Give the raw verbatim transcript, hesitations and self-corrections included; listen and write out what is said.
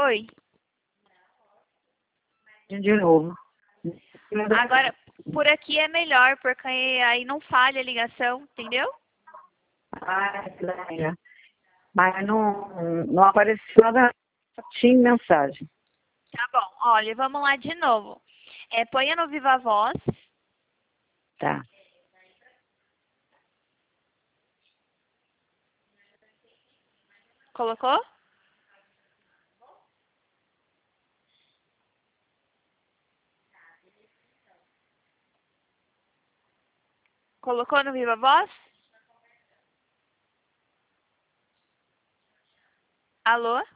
Oi. De novo. Agora, por aqui é melhor, porque aí não falha a ligação, entendeu? Ah, que legal. Mas não, não apareceu nada. Tinha mensagem. Tá bom. Olha, vamos lá de novo. É, ponha no Viva Voz. Tá. Colocou? Colocou no Viva Voz? Alô?